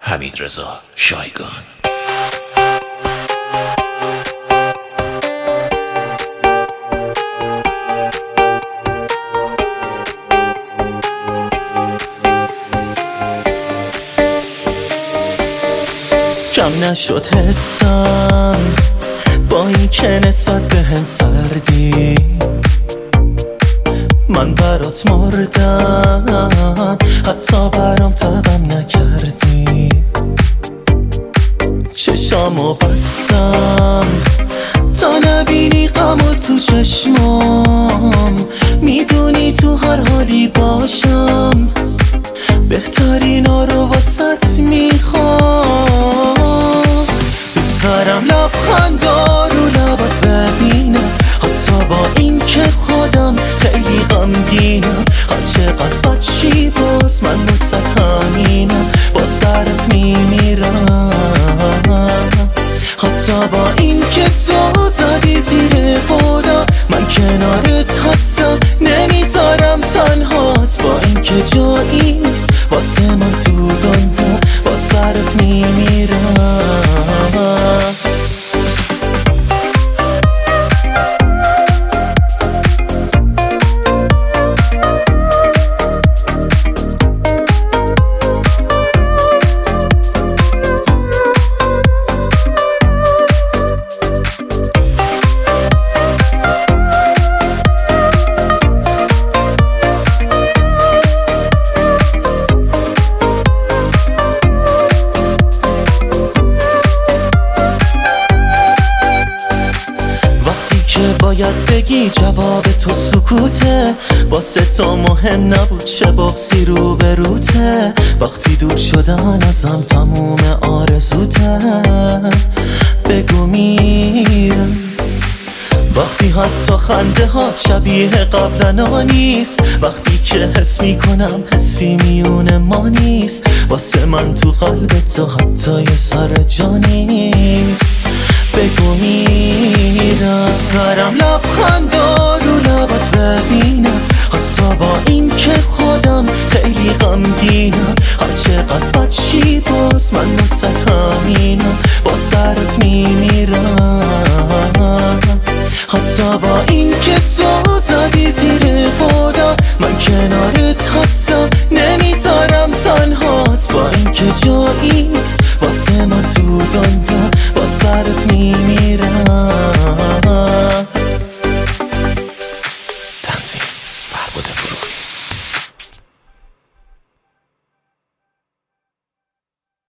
حمیدرضا شایگان. کم نشد حسم با این که نسبت به هم سردی، من برات مردم حتی برام تبم نکردی. چشامو بستم تا نبینی غمو تو چشمام، میدونی تو هر حالی باشم، بهترینا رو واسط میخوام. دوست دارم لبخندا رو لبات ببینم، حتی با این که خودم خیلی غمگینم. هر چقدر بد چی باز من واسط همینم، باز برات میمیرم. حتی با این که تو زدی زیر قولا، من کنارت هستم نمیذارم تنهات. با این که جایی نیست واسه من تو دنیا، باز برات میمیرم. باید بگی جواب تو سکوته، واسه تو مهم نبود چه بغضی رو به روته. وقتی دور شدن ازم تموم آرزوته، بگو میرم. وقتی حتی خنده ها شبیه قبلنا نیست، وقتی که حس میکنم حسی میون ما نیست. واسه من تو قلب تو حتی یه سر جا نیست، بگو میرم. سرم لبخندا رو لبات ببینم، حتی با این که خودم خیلی غمگینم. هر چقدر بد چی باز من واسط همینم، باز برات میمیرم. حتی با این که تو زدی زیر قولا، من کنارت هستم نمیذارم تنهات. با این که جایی نیست واسه من تو دنیا، باز برات میمیرم.